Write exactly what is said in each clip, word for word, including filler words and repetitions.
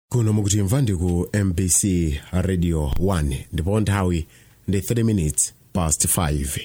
Kuno mukutimva ndi ku M B C Radio one ndipo nthawi ndi thirty minutes past five.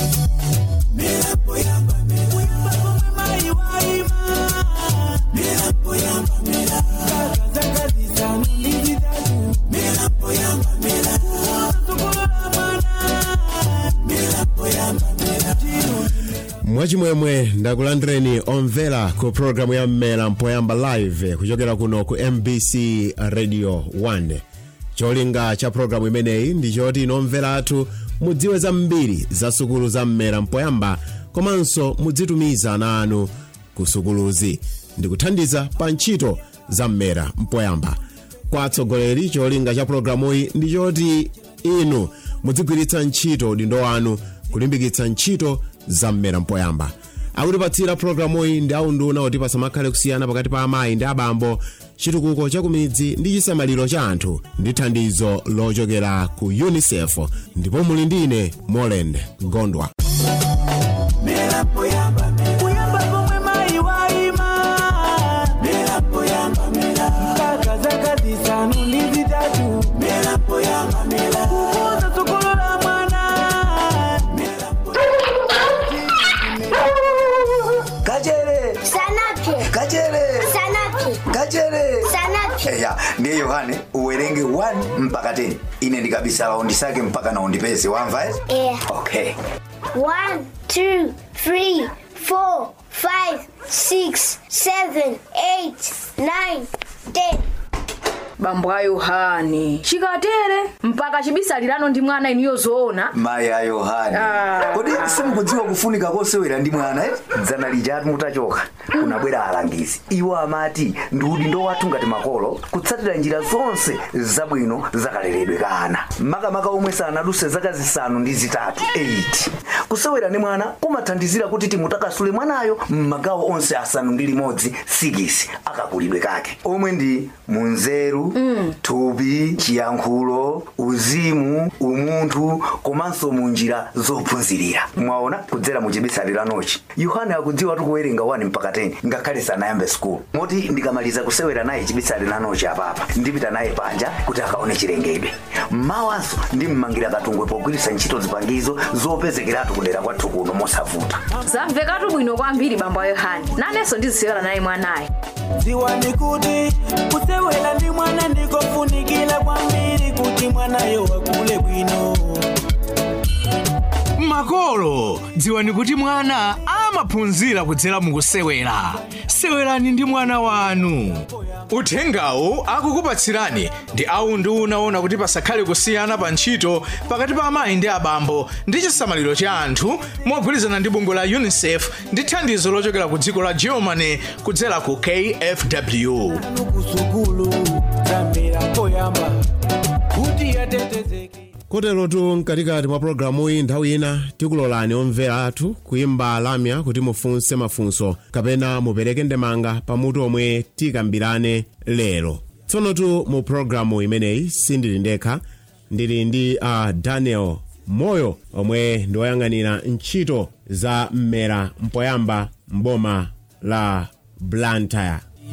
Mwachimwemwe ndakulandireni omvera ku programu ya Mmera Mpoyamba live kuchokera kuno ku M B C Radio one. Cholinga cha programu imeneyi ndi choti nomvera athu mudziwe zambiri za sukulu za Mmera Mpoyamba komanso mudzitumiza ana anu ku sukuluzi ndi kuthandiza pa ntchito za Mmera Mpoyamba. Kwa atsogoleri cholinga cha programu iyi ndi choti inu mudzigwiritsa ntchito udindo wanu kulimbikitsa ntchito za Mmera Mpoyamba. Akutipatsira programu iyi ndi aunduna oti pasamakhale kusiyana pakati pa amayi ndi abambo, chitukuko cha kumidzi ndi chisamaliro cha anthu ndi thandizo lochokera ku UNICEF. Ndipo muli ndine Moland Gondwa. Mmera Mpoyamba, Mpoyamba pomwe mayi waima. Mmera Mpoyamba, Mmera mpaka zaka zisanu ndi zitatu. Mmera Mpoyamba, Mmera kukuza sukulu la mwana. Kajere Sanapi Kajere Sanapi Kajere Sanapi ya ndiye Yohane uwerenge one mpaka ten. Ine ndikabisa laundi sake mpaka na undipezi wamva eh? Yeah. Okay. one, two, three, four, five, six, seven, eight, nine, ten. Bambo a Yohane chikatere mpaka chibisalirano ndi mwana iniyo zoona. Mai a Yohane Ah. Kodi simukudziwa kufunika kosewera ndi mwana eh? Dzana lijatu mutachoka unabwera alangizi iwo amati ndudi ndo wathu ngati makolo kutsatira njira zonse zabwino zakaleredwe kana makamaka omwe sanaduse zaka zisanu ndi zitatu eight. Kusewera ndi mwana kumathandizira kuti timutakasule mwanayo mmagawo onse asanu ndi limodzi six akakulidwe kake omwe ndi munzeru, mm. thupi, chiyankhulo, uzimu, umunthu komanso munjira zophunzirira. Mwaona kudzera mu chibisaliranochi Yohane akudziwa tukuwerenga one mpaka ten ngakhale sanayambe school. Moti ndikamaliza kusewera naye chibisaliranochi apapa ndipita naye panja kuti akaone chilengedwe. Mawanso ndimmangira katungwe pogwiritsa ntchito zipangizo zopezekeratu kudera kwathu kuno mosavuta. Zamvekatu bwino kwambiri bambo a Yohane. Nanenso ndizisewera naye mwanaye. Ziwani kuti kusewera ndi mwana ndikofunikira kwambiri kuti mwanayo wakule bwino. Makolo, dziwani kuti mwana amaphunzira kudzera mukusewera. Sewerani ndi mwana wanu. Uthengawu akukupatsirani ndi aunduna ona kuti pasakhale kusiyana pa ntchito pakati pa amayi ndi abambo ndi chisamaliro cha anthu mogwirizana ndi bungwe la UNICEF ndi thandizo lochokera ku dziko la Germany kudzera ku K F W. Kusukulu za Mmera Mpoyamba kuti yatetezeke. Koterotu mkatikati mwa programu iyi nthawi ina tikulolani omvera athu kuimba lamya kuti mufunse mafunso kapena mupereke ndemanga pamutu omwe tikambirane lero. Tsonotu mu programu imeneyi sindili ndekha, ndili ndi uh, Daniel Moyo omwe ndi woyang'anira ntchito za Mmera Mpoyamba mboma la Blantyre.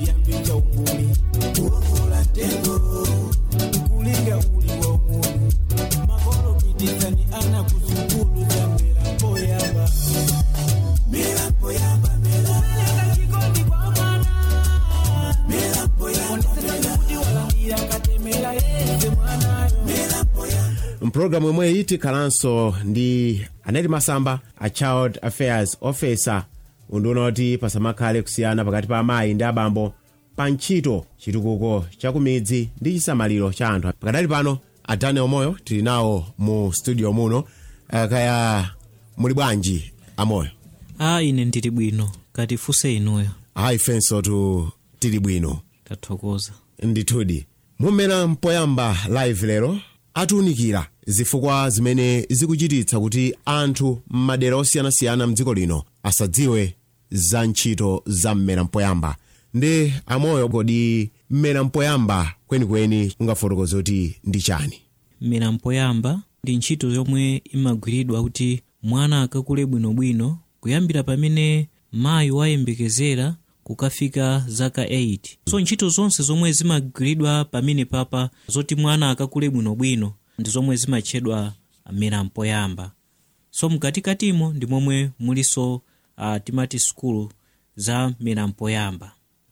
Mprogramu imwe iti kalanso ndi Aneli Masamba, a Child Affairs Officer, unduna oti pasamakhale kusiyana pakati pa amayi ndi abambo pa ntchito chitukuko cha kumidzi ndi chisamaliro cha anthu. Pakadali pano a Daniel Moyo tili nawo mu studio muno. Uh, kaya muli bwanji amoyo? Ah, ine ndili bwino, kati funse inuyo. Ah, ifenso tu tili bwino. Tathokoza. Ndithudi. Mmera Mpoyamba live lero atiunikira zifukwa zimene zikuchititsa kuti anthu m'madera osiyanasiyana mdziko lino asadziwe za ntchito za Mmera Mpoyamba. Ndi amoyo, kodi Mmera Mpoyamba kwenikweni ungafotokoze kuti ndi chani? Mmera Mpoyamba ndi ntchito yomwe imagwiridwa kuti mwana akakule bwinobwino kuyambira pamene mayi wayembekezera kukafika zaka eight. So ntchito zonse zomwe zimagwiridwa pamene papa zoti mwana akakule bwinobwino ndi zomwe zimatchedwa mmera mpoyamba. So mkatikatimo ndi momwe muliso uh, timati skulu za mmera mpoyamba.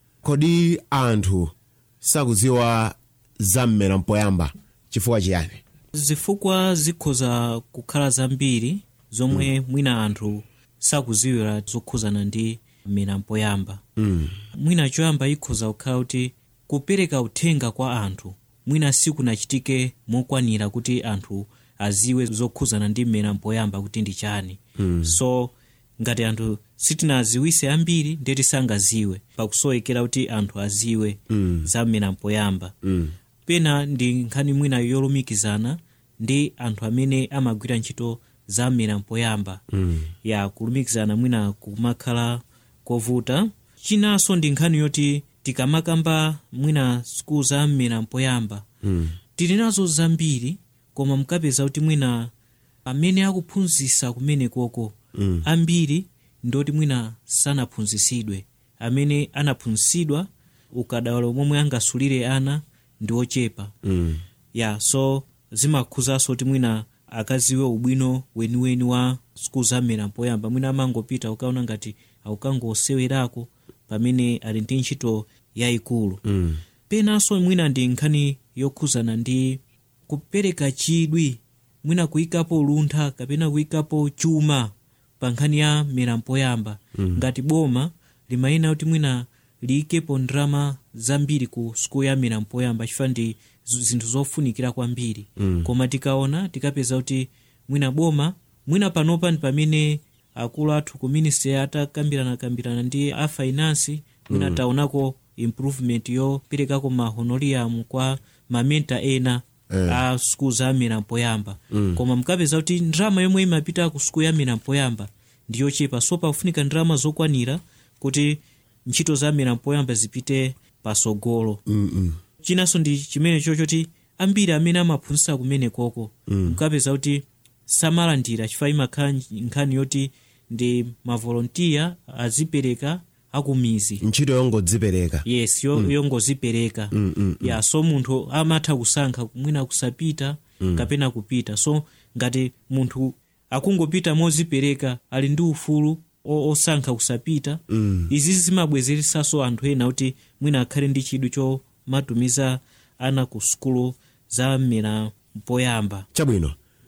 Kodi anthu sakudziwa za mmera mpoyamba chifukwa chiyani? Zifukwa zikhoza kukhala zambiri zomwe mm. mwina anthu sakuziwira zokhuzana ndi mmera mpoyamba. Mm. Mwina choyamba ikhoza kukhala kuti kupereka uthenga kwa anthu mwina sikunachitike mokwanira kuti anthu aziwe zokhuzana ndi mmera mpoyamba kuti ndi chani. Mm. So ngati anthu sitinaziwise ambiri ndeti sangaziwe pakusowekera kuti anthu aziwe mm. za mmera mpoyamba. Mm. Pena ndi nkhani mwina yolumikizana ndi anthu amene amagwira ntchito za mmera mpoyamba. Mm. ya kulumikizana mwina kumakhala kovuta. Chinanso ndi nkhani yoti tikamakamba mwina skulu za mmera mpoyamba mm. tili nazo zambiri koma mkapeza kuti mwina amene akuphunzitsa kumene koko mm. ambiri ndoti mwina sanaphunzitsidwe. Amene anaphunzitsidwa ukadaulo momwe angasulire ana ndi ochepa. mm. ya so zimakhuzanso kuti mwina akaziwe ubwino weniweni wa skulu za mmera mpoyamba. Mwina amangopita ukaona ngati aukangosewerako pamene ali ndi ntchito yayikulu. mm. Penanso mwina ndi nkhani yokhuzana ndi kupereka chidwi, mwina kuyikapo luntha kapena kuyikapo chuma pa nkhani ya mmera mpoyamba. mm. ngati boma limayina kuti mwina liyikepo ndalama zambiri ku skulu ya mmera mpoyamba chifukwa ndi zinthu zofunikira kwambiri. mm. koma tikaona tikapeza kuti mwina boma mwina panopa ndi pamene akulu athu ku ministry atakambirana kambirana ndi a finance mwina mm. taonako improvement yoperekako ma honorium kwa mamenta ena eh. a skulu za mmera mpoyamba. mm. koma mkapeza kuti ndalama yomwe imapita ku skulu ya mmera mpoyamba ndi yochepa. So pafunika ndalama zokwanira kuti ntchito za mmera mpoyamba zipite pasogolo. mm -mm. Chinanso ndi chimene chochoti ambiri amene amaphunzitsa kumene koko mm. mkapeza kuti samalandira chifukwa imakhala nkhani yoti ndi mavolontiya azipereka akumizi. Ntchito yongodzipereka. Yes, yo, mm. yongodzipereka. mm, mm, ya so munthu amatha kusankha mwina kusapita mm. kapena kupita. So ngati munthu akungopita mozipereka ali ndi ufulu osankha kusapita mm. izi zimabwezeresanso anthu ena kuti mwina akhale ndi chidwi chomatumiza ana ku skulu za mmera mpoyamba. Chabwino,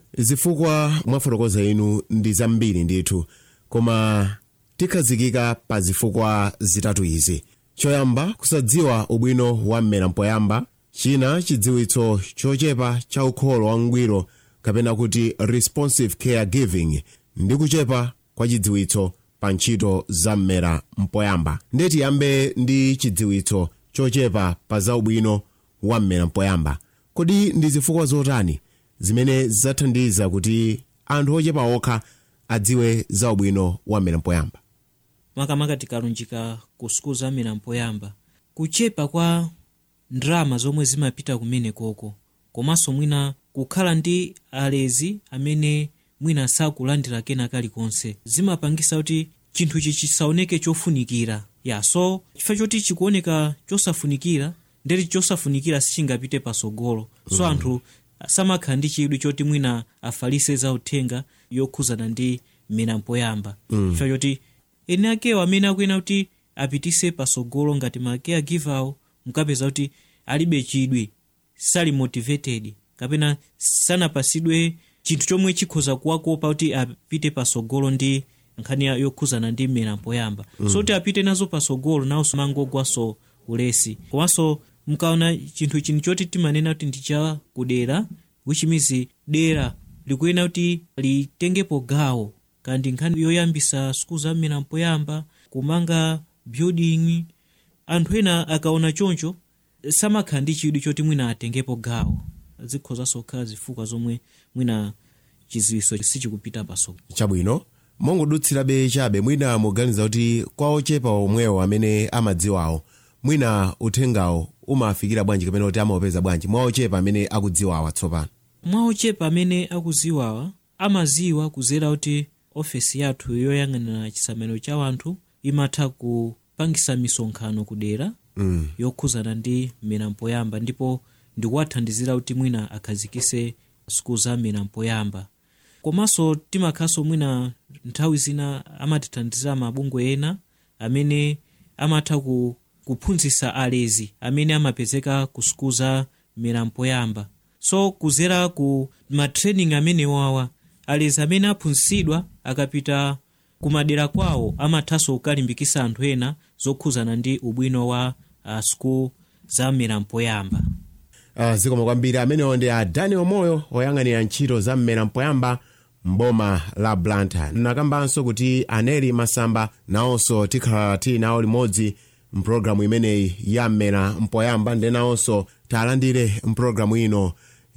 zifukwa mwafotokoza inu ndi zambiri ndithu, koma tikhazikika pa zifukwa zitatu izi. Choyamba, kusadziwa ubwino wa mmera mpoyamba. China, chidziwitso chochepa cha ukholo wangwiro kapena kuti responsive caregiving ndi kuchepa kwa chidziwitso pa ntchito za mmera mpoyamba. Ndeti yambe ndi chidziwitso chochepa pa za ubwino wa mmera mpoyamba. Kodi ndi zifukwa zotani zimene zathandiza kuti anthu ochepa okha adziwe za ubwino wa mmera mpoyamba? Makamaka tikalunjika ku skulu za mmera mpoyamba, kuchepa kwa ndalama zomwe zimapita kumene koko, komanso mwina kukhala ndi alezi amene mwina sakulandira kena kalikonse zimapangisa kuti chinthu ichi chisaoneke chofunikira. ya so chifukwa choti chikuoneka chosafunikira ndeti chosafunikira sichingapite pasogolo. so mm. anthu samakhala ndi chidwi choti mwina afalise za uthenga yokhuzana ndi mmera mpoyamba. mm. chifukwa choti eni akewo amene akuyena kuti apitise pasogolo ngati ma caregiver mkapeza kuti alibe chidwi, sali motivated kapena sanapasidwe chinthu chomwe chikhoza kuwakopa kuti apite pasogolo ndi nkhani yokhuzana ndi mmera mpoyamba. mm. so kuti apite nazo pasogolo nawo mangogwaso ulesi. komanso mkaona chinthu chini choti timanena kuti ndi cha kudera, which means dera likuyena kuti litengepo gawo kandi nkhani yoyambisa skulu za mmera mpoyamba, kumanga building. Anthu ena akaona choncho samakhala ndi chidwi choti mwina atengepo gawo. Zikhozanso kukhala zifukwa zomwe mwina chidziwitso sichikupita pasogolo. Chabwino, mongodutsirabe chabe mwina muganiza kuti kwa ochepa omwewo amene amadziwawo mwina uthengawo umafikira bwanji kapena kuti amaopeza bwanji mwa ochepa amene akudziwawa tsopano? Mwa ochepa amene akudziwawa amaziwa kuzera kuti ofesi yathu yoyang'anira chisamaliro cha anthu imatha timapangisa misonkhano kudera mm. yokhuzana ndi mmera mpoyamba ndipo ndikuwathandizira kuti mwina akhazikise sukulu za mmera mpoyamba. Komanso timakhaso mwina nthawi zina amatithandizira mabungwe ena amene amatha ku, kuphunzitsa alezi amene amapezeka ku sukulu za mmera mpoyamba. So kuzera ku matraining amene wawa alezi amene aphunzitsidwa akapita kumadera kwawo amathaso kukalimbikisa anthu ena zokhuzana ndi ubwino wa uh, sukulu za mmera mpoyamba. Uh, zikomo kwambiri. Amenewo ndi a Daniel Moyo oyang'anira ntchito za mmera mpoyamba mboma la Blantyre. Nakambanso kuti Aneli Masamba nawonso tikhala tili nawo limodzi mpulogalamu imeneyi ya mmera mpoyamba, ndi nawonso talandire mpulogalamu ino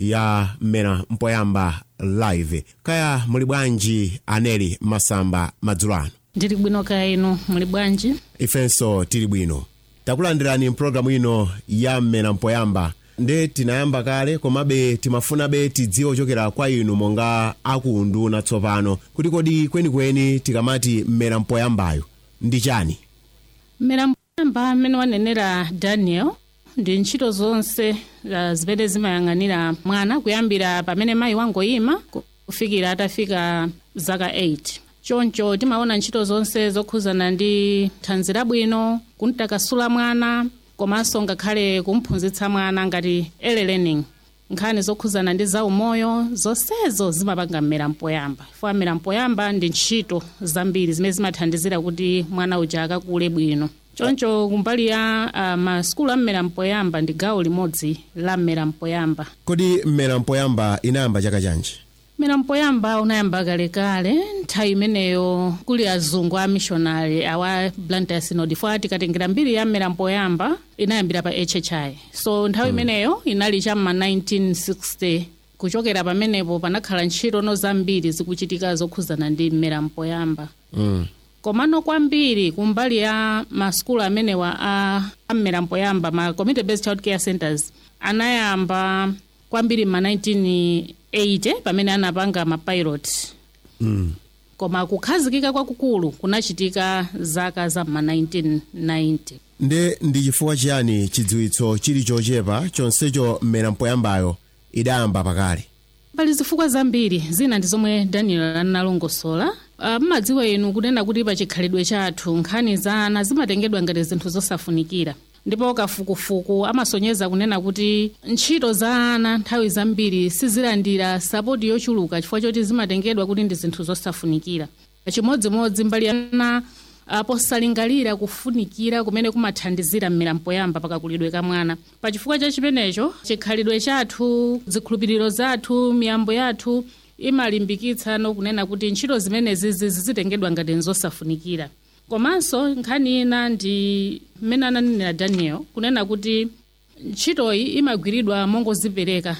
ya mmera mpoyamba live. Kaya muli bwanji Aneli Masamba madzulo ano? Ndili bwino, kaya inu muli bwanji? Ifenso tili bwino. Takulandirani mpulogalamu ino ya mmera mpoyamba. Nde tinayamba kale komabe timafunabe tidziwe ochokera kwa inu monga akunduna tsopano kuti kodi kwenikweni tikamati mmera mpoyambayo ndi chani? Mmera mpoyamba amene wanenera Daniel ndi ntchito zonse uh, zimene zimayang'anira mwana kuyambira pamene mayi wangoyima kufikira atafika zaka eight. Choncho timaona ntchito zonse zokhuzana ndi thanzi labwino, kuntakasula mwana, komanso ngakhale kumphunzitsa mwana ngati early learning. Nkhani zokhuzana ndi zaumoyo zonsezo zimapanga mmera mpoyamba. Chifukwa mmera mpoyamba ndi ntchito zambiri zimene zimathandizira kuti mwana uja akakule bwino. Choncho kumbali ya uh, masukulu a mmera mpoyamba ndi gawo limodzi la mmera mpoyamba. Kodi mmera mpoyamba inayamba chaka chanji? Mmera mpoyamba unayamba kalekale nthawi imeneyo kuli azungu a missionary awa Blantyre Synod. Fwa tikatengera mbiri ya mmera mpoyamba inayambira pa H H I. So nthawi imeneyo hmm. inali cham'ma nineteen sixty. Kuchokera pamenepo panakhala ntchito no zambiri zikuchitika zokhuzana ndi mmera mpoyamba. Mm. Komano kwambiri kumbali ya masukulu amenewa a mmera mpoyamba, ma community based child care centers, anayamba kwambiri ma nineteen eighty pamene anapanga ma pilot. Mm. Koma kukhazikika kwakukulu kunachitika zaka za ma nineteen ninety. Nde ndi chifukwa chiyani chidziwitso chili chochepa chonsecho mmera mpoyambayo idayamba pakale? Pali zifukwa zambiri, zina ndi zomwe Daniel analongosola. Uh, mmadziwa inu kunena kuti pa chikhalidwe chathu nkhani za ana zimatengedwa ngati zinthu zosafunikira. Ndipo kafukufuku amasonyeza kunena kuti ntchito za ana nthawi zambiri sizilandira sapoti yochuluka chifukwa choti zimatengedwa kuti ndi zinthu zosafunikira. Chimodzimodzi mbali ana posalingalira kufunikira kumene kumathandizira mmera mpoyamba pakakulidwe ka mwana. Pa chifukwa cha chimenecho chikhalidwe chathu, zikhulupiriro zathu, miyambo yathu imalimbikitsa no kunena kuti ntchito zimene zizi zizitengedwa ngati nzosafunikira. Komanso nkhani ina ndi mmene ananenera Daniel kunena kuti ntchitoyi imagwiridwa mongozipereka,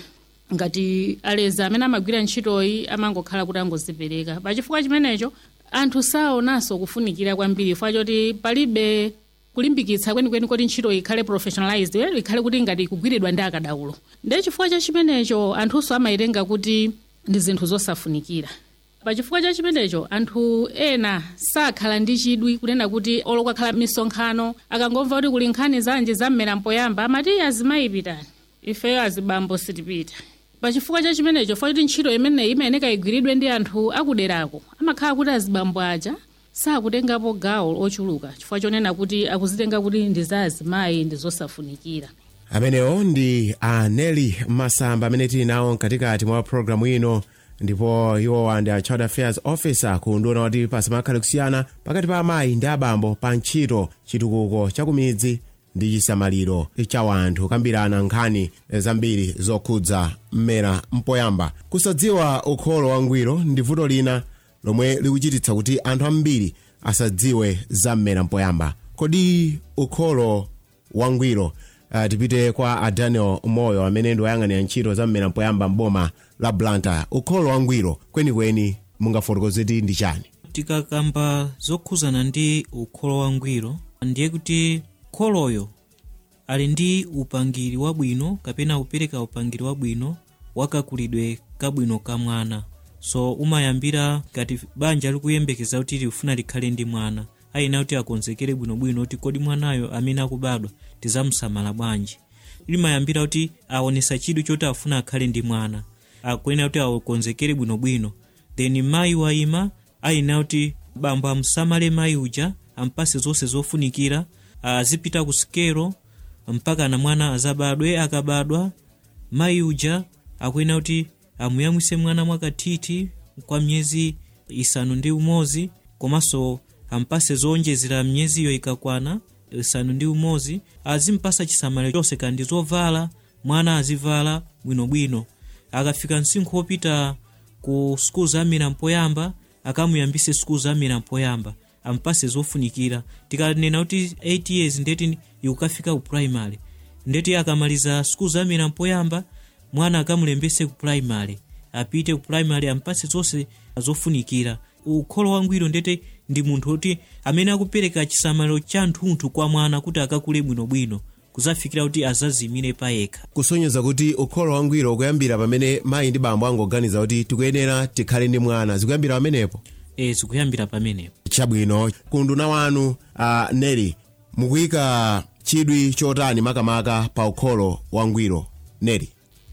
ngati alezi amene amagwira ntchitoyi amangokhala kuti angozipereka. Pa chifukwa chimenecho anthu saonanso kufunikira kwambiri chifukwa choti palibe kulimbikitsa kwenikweni kuti ntchito ikhale professionalized, ikhale kuti ngati kugwiridwa ndi akadaulo. Ndi chifukwa cha chimenecho anthunso amaitenga kuti ndi zinthu zosafunikira. Pa chifukwa cha chimenecho anthu ena sakhala ndi chidwi kunena kuti olokakhala misonkhano akangomva kuti kuli nkhani zanji za mmera mpoyamba amati azimayi pitani, ifeyo azibambo sitipita. Pa chifukwa cha chimenecho foti ntchito imene imayeneka igwiridwe ndi anthu akuderako amakhala kuti azibambo aja sakutengapo gawo ochuluka chifukwa chonena kuti akuzitenga kuti ndi za azimayi ndi zosafunikira. Amenewo ndi Aneli Masamba amene tili nawo mkatikati mwa programu ino, ndipo iwo ndi a Child Affairs Officer kunduna kuti pasamakhale kusiyana pakati pa amayi ndi abambo pa ntchito chitukuko chakumidzi ndi chisamaliro cha wanthu, kambirana nkhani zambiri zokhudza mmera mpoyamba. Kusadziwa ukholo wangwiro ndi vuto lina lomwe likuchititsa kuti anthu ambiri asadziwe za mmera mpoyamba. Kodi ukholo wangwiro? Uh, tipite kwa a Daniel Moyo amene ndi woyang'anira ntchito za mmera mpoyamba mboma la Blantyre. Ukholo wangwiro kwenikweni mungafotokozeti ndi chani? Tikakamba zokhuzana ndi ukholo wangwiro ndiye kuti kholoyo ali ndi upangiri wabwino kapena upereka upangiri wabwino wakakulidwe kabwino ka mwana. So umayambira ngati banja likuyembekeza kuti lifuna likhale ndi mwana, ayina kuti akonzekere bwinobwino kuti kodi mwanayo amene akubadwa tizamusamala bwanji. Limayambira kuti aonesa chidwi choti afuna akhale ndi mwana, akuyenera kuti akonzekere bwinobwino. Then mayi wayima ayina kuti bambo amsamale mayi uja, ampase zonse zofunikira, azipita ku sikelo mpaka na mwana azabadwe. Akabadwa mayi uja akuyenera kuti amuyamwise mwana mwakathithi kwa myezi isanu ndi umodzi, komanso ampase zonjezera myezi iyo ikakwana isanu ndi umodzi. Azimpasa chisamaliro chonse kandi zovala mwana azivala bwinobwino. Akafika msinkhu wopita ku skulu za mira mpoyamba akamuyambise skulu za mira mpoyamba, ampase zofunikira. Tikanena kuti eight years ndeti ikukafika ku primary, ndeti akamaliza skulu za mira mpoyamba mwana akamulembese ku primary, apite ku primary ampase zonse zofunikira. Ukholo wangwiro ndete ndi munthu kuti amene akupereka chisamaliro cha nthunthu kwa mwana kuti akakule bwinobwino kuzafikira kuti azazimire payekha. Kusonyeza kuti ukholo wangwiro ukuyambira pamene mayi ndi bambo angoganiza kuti tikuyenera tikhale ndi mwana, zikuyambira pamenepo. Eh, zikuyambira pamenepo. Chabwino, kunduna wanu uh, Neri, mukuyika chidwi chotani makamaka pa ukholo wangwiro Neri?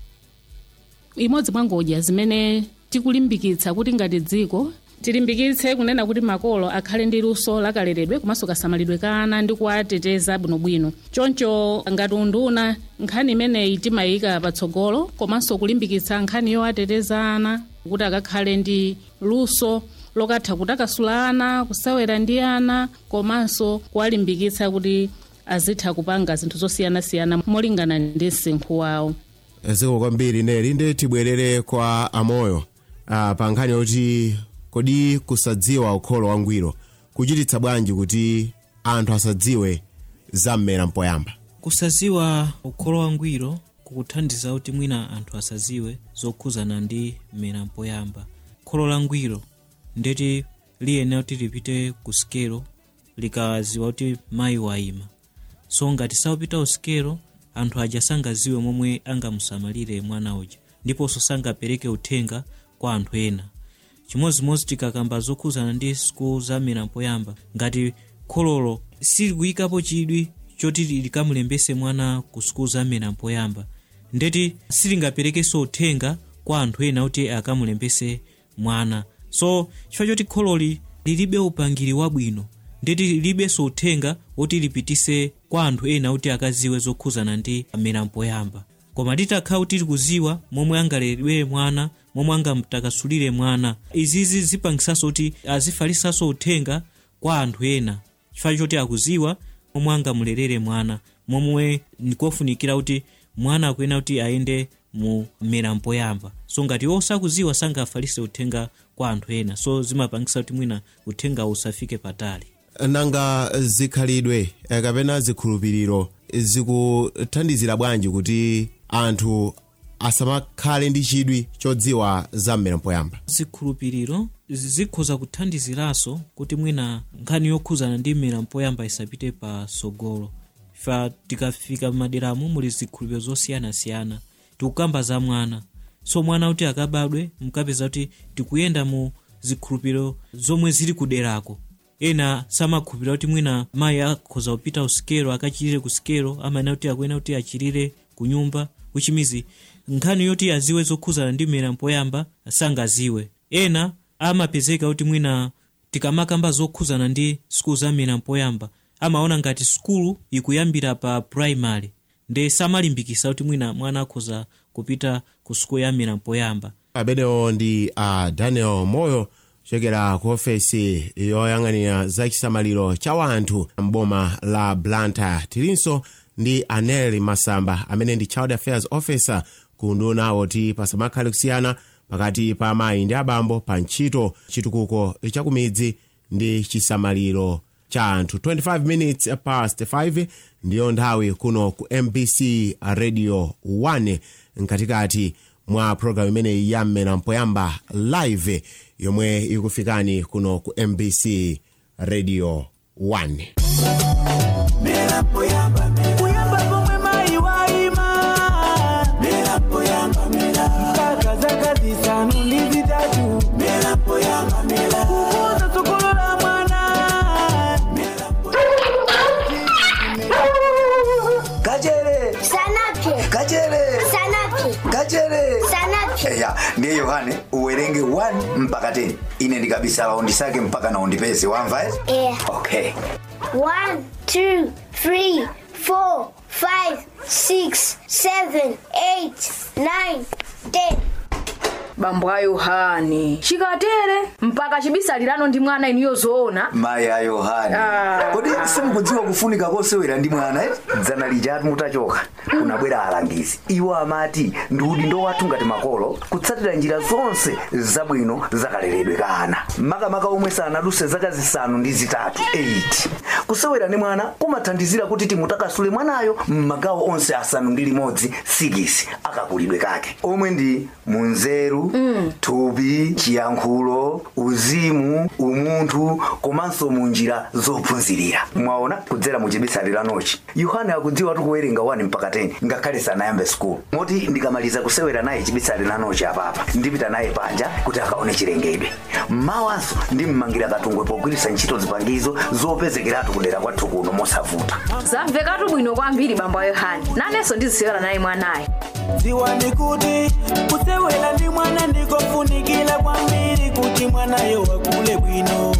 Imodzi mwa ngodya zimene tikulimbikitsa kuti ngati dziko tilimbikitse kunena kuti makolo akhale ndi luso lakaleredwe komanso kasamalidwe kana ndi kuwateteza bwinobwino. Choncho ngati unduna nkhani imeneyi timayika patsogolo, komanso kulimbikitsa nkhani yowateteza ana kuti akakhale ndi luso lokatha kutakasula ana, kusawera ndi ana, komanso kuwalimbikitsa kuti azitha kupanga zinthu zosiyanasiyana molingana ndi msinkhu wawo. Ziko kwambiri Neri, ndi tibwerere kwa Amoyo. Uh, pa nkhani yoti kodi kusadziwa ukholo wangwiro kuchititsa bwanji kuti anthu asadziwe za mmera mpoyamba? Kusadziwa ukholo wangwiro kukuthandiza kuti mwina anthu asadziwe zokhuzana ndi mmera mpoyamba. Kholo langwiro ndeti liyenera kuti lipite ku sikelo likadziwa kuti mayi wayima. So ngati saupita ku sikelo anthu aja sangadziwe momwe angamusamalire mwana uja, ndiponso sangapereke uthenga kwa anthu ena. Chimozimozi tikakamba zokhuzana ndi skulu za mmera mpoyamba, ngati khololo silikuyikapo chidwi choti likamulembese mwana ku skulu za mmera mpoyamba, ndeti silingaperekenso uthenga kwa anthu ena kuti akamulembese mwana. So chifukwa choti khololi lilibe upangiri wabwino, ndeti lilibenso uthenga woti lipitise kwa anthu ena kuti akadziwe zokhuzana ndi mmera mpoyamba. Koma titakhala kuti tikudziwa momwe angaleredwe mwana, momwe angamtakasulire mwana, izizi zipangisanso kuti azifalisanso uthenga kwa anthu ena, chifukwa choti akudziwa momwe angamulerere mwana, momwe ndikofunikira kuti mwana akuyenera kuti ayende mu mmera mpoyamba. So ngati osakudziwa sangafalise uthenga kwa anthu ena, so zimapangisa kuti mwina uthenga usafike patali. Nanga zikhalidwe kapena zikhulupiriro zikuthandizira bwanji kuti anthu asamakhale ndi chidwi chodziwa za mmera mpoyamba? Zikhulupiriro zikhoza kuthandiziranso kuti mwina nkhani yokhuzana ndi mmera mpoyamba isapite pa sogolo. Fa tikafika maderamu muli zikhulupiriro zosiyanasiyana, tikukamba za mwana. So mwana kuti akabadwe mkapeza kuti tikuyenda mu zikhulupiriro zomwe zili kuderako. Ena samakhulupirira kuti mwina mayi akhoza kupita ku sikelo akachirire ku sikelo, amayena kuti akuyenera kuti achirire ku nyumba, kuchimizi nkhani yoti aziwe zokhuzana ndi mmera mpoyamba sangaziwe. Ena amapezeka kuti mwina tikamakamba zokhuzana ndi skulu za mmera mpoyamba amaona ngati skulu ikuyambira pa primary, nde samalimbikisa kuti mwina mwana akhoza kupita ku skulu ya mmera mpoyamba. Abenewo ndi uh, Daniel Moyo chokera ku ofesi yoyang'anira za chisamaliro cha wanthu mboma la Blantyre. Tilinso ndi Anel Masamba amene ndi Child Affairs Officer ku nduna woti pasamakhale kusiyana pakati pa amayi ndi abambo pa ntchito chitukuko chakumidzi ndi chisamaliro cha anthu. twenty-five minutes past five ndiyo nthawi kuno ku M B C Radio one mkatikati mwa program imene ya mmera mpoyamba live yomwe ikufikani kuno ku M B C Radio one. Mmera mpoyamba, mpoyamba pomwe mayi wayima. Mmera mpoyamba, mmera mpaka zaka zisanu ndi zitatu. Mmera mpoyamba, mmera kukuza tsogolo la mwana. achere Sanapye. eya ndiye Yohane uwerenge one mpaka ten ine ndikabisala undisake mpaka na undipeze wamva eh? Yeah. Okay. One, two, three, four, five, six, seven, eight, nine, ten. bambo a Yohane chikatere mpaka chibisalirano ndi mwana iniyo zoona Mai a Yohane Ah. kodi simukudziwa kufunika kosewera ndi mwana eh? dzana lijatu mutachoka kunabwera alangizi iwo amati ndudi ndo wathu ngati makolo kutsatira njira zonse zabwino zakaleredwe kana makamaka omwe sanaduse zaka zisanu ndi zitatu eight kusewera ndi mwana kumathandizira kuti timutakasule mwanayo mmagawo onse asanu ndi limodzi six akakulidwe kake omwe ndi munzeru mm. thupi chiyankhulo uzimu umunthu komanso munjira zophunzirira mwaona kudzera muchibisaliranochi Yohane akudziwa tukuwerenga one mpaka ten ngakhale sanayambe school moti ndikamaliza kusewera naye chibisaliranochi apapa ndipita naye panja kuti akaone chilengedwe mmawanso ndimmangira katungwe pogwiritsa ntchito zipangizo zopezekeratu kudera kwathu kuno mosavuta zamvekatu bwino kwambiri bambo a Yohane nanenso ndizisewera naye mwanaye ziwani kuti kusewera ndi mwana ndikofunikira kwambiri kuti mwanayo wakule bwino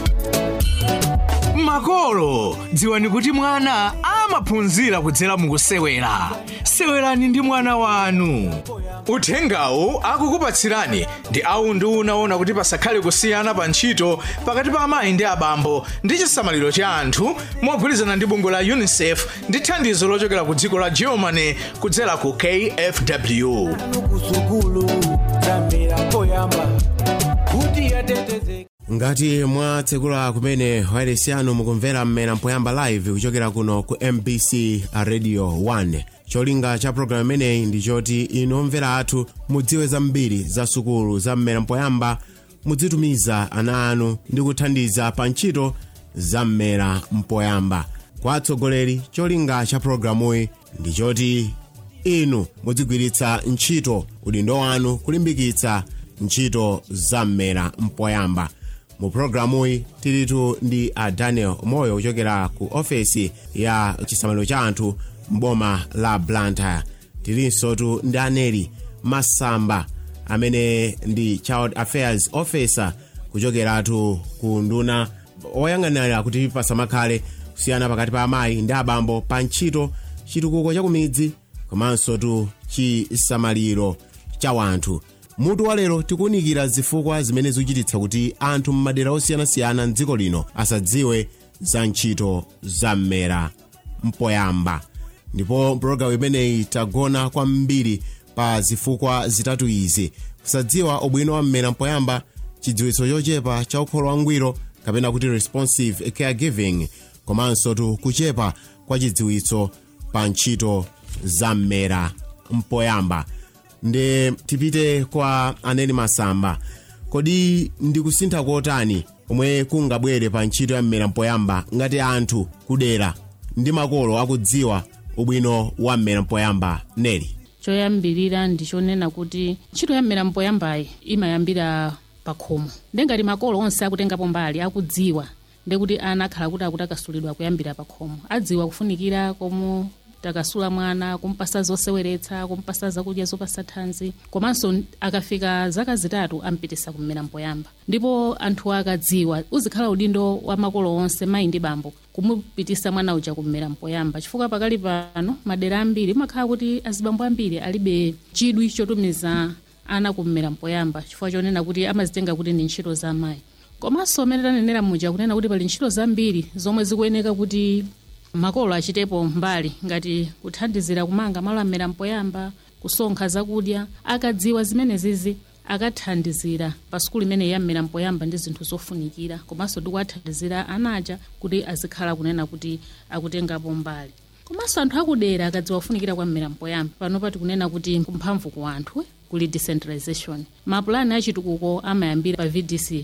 makolo dziwani kuti mwana amaphunzira kudzera mukusewera sewerani ndi mwana wanu uthengawu akukupatsirani ndi aundu unaona kuti pasakhale kusiyana pa ntchito pakati pa amayi ndi abambo ndi chisamaliro cha anthu mogwirizana ndi bungwe la UNICEF ndi thandizo lochokera ku dziko la Germany kudzera ku K F W kusukulu zamera poyamba kuti yateteze ngati mwatsekula kumene wireless yanu mukumvera mmera mpoyamba live kuchokera kuno ku M B C Radio one cholinga cha program imeneyi ndi choti inu omvera athu mudziwe zambiri za sukulu za mmera mpoyamba mudzitumiza ana anu ndi kuthandiza pa ntchito za mmera mpoyamba kwa atsogoleri cholinga cha programuyi ndi choti inu mudzigwiritsa ntchito udindo wanu kulimbikitsa ntchito za mmera mpoyamba mu programuyi tilitu ndi a Daniel Moyo kuchokera ku ofesi ya chisamaliro cha anthu mboma la Blantyre tilinso tu ndi Aneli Masamba amene ndi Child Affairs Officer kuchokeratu ku nduna oyang'anira kuti pasamakhale kusiyana pakati pa amayi ndi abambo pa ntchito chitukuko cha kumidzi komanso tu chisamaliro cha wanthu mutu walero tikuunikira zifukwa zimene zikuchititsa kuti anthu m'madera osiyanasiyana mdziko lino asadziwe za ntchito za mmera mpoyamba ndipo programu imeneyi tagona kwambiri pa zifukwa zitatu izi kusadziwa ubwino wa mmera mpoyamba chidziwitso chochepa cha ukholo wangwiro kapena kuti responsive caregiving komanso tu kuchepa kwa chidziwitso pa ntchito za mmera mpoyamba ndi tipite kwa Aneli Masamba kodi ndikusintha kotani omwe kungabwere pa ntchito ya mmera mpoyamba ngati anthu kudera ndi makolo akudziwa ubwino wa mmera mpoyamba Neli choyambirira ndichonena kuti ntchito ya mmera mpoyambayi imayambira pakhomo ndengati makolo onse akutengapo mbali akudziwa ndekuti ana akhala kuti akutakasulidwa kuyambira pakhomo adziwa kufunikira komu takasula mwana kumpasa zoseweretsa kumpasa zakudya zopasa thanzi komanso akafika zaka zitatu ampitisa kummera mpoyamba ndipo anthu akadziwa uzikhala udindo wa makolo onse mayi ndi bambo kumupitisa mwana uja kummera mpoyamba chifukwa pakali pano madera ambiri makhala kuti azibambo ambiri alibe chidwi chotumiza ana kummera mpoyamba chifukwa chonena kuti amazitenga kuti ndi ntchito za amayi komanso amene tanenera muja kunena kuti pali ntchito zambiri zomwe zikuyeneka kuti makolo achitepo mbali ngati kuthandizira kumanga malo amera mpoyamba kusonkha zakudya akadziwa zimene zizi akathandizira pa sukulu imene yammera mpoyamba ndi zinthu zofunikira komanso ndikuwathandizira anaja kuti azikhala kunena kuti akutengapo mbali komanso anthu akudera akadziwa kufunikira kwa mmera mpoyamba panopa tikunena kuti kumphamvu ku anthu kuli decentralization mapulani achitukuko amayambira pa V D C